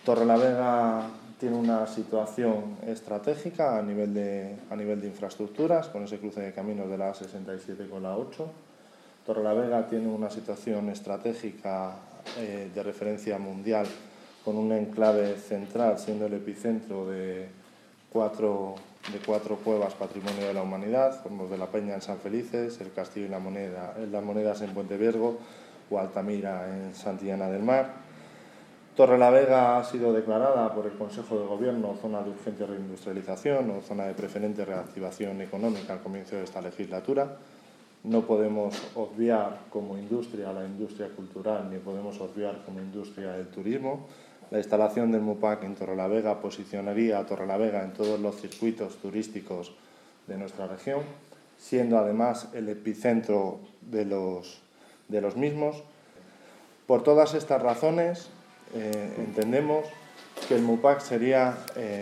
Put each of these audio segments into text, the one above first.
Torrelavega tiene una situación estratégica a nivel de infraestructuras, con ese cruce de caminos de la A67 con la A8. Torrelavega tiene una situación estratégica de referencia mundial, con un enclave central, siendo el epicentro de cuatro cuevas Patrimonio de la Humanidad, como los de la Peña en San Felices, el Castillo y las Monedas en Puente Viergo o Altamira en Santillana del Mar. Torrelavega ha sido declarada por el Consejo de Gobierno zona de urgente reindustrialización o zona de preferente reactivación económica al comienzo de esta legislatura. No podemos obviar como industria la industria cultural, ni podemos obviar como industria el turismo. La instalación del MUPAC en Torrelavega posicionaría a Torrelavega en todos los circuitos turísticos de nuestra región, siendo además el epicentro de los mismos. Por todas estas razones, entendemos que el MUPAC sería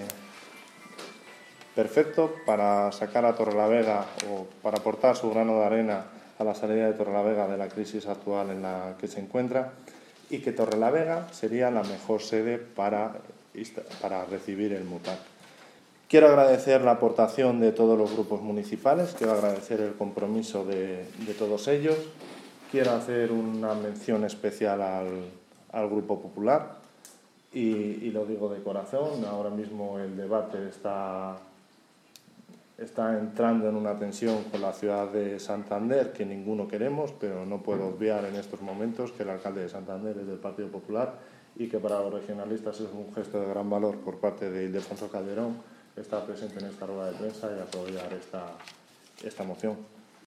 perfecto para sacar a Torrelavega o para aportar su grano de arena a la salida de Torrelavega de la crisis actual en la que se encuentra, y que Torrelavega sería la mejor sede para recibir el MUPAC. Quiero agradecer la aportación de todos los grupos municipales, quiero agradecer el compromiso de todos ellos, quiero hacer una mención especial al Grupo Popular y lo digo de corazón. Ahora mismo el debate está entrando en una tensión con la ciudad de Santander que ninguno queremos, pero no puedo obviar en estos momentos que el alcalde de Santander es del Partido Popular y que para los regionalistas es un gesto de gran valor por parte de Ildefonso Calderón estar presente en esta rueda de prensa y apoyar esta moción.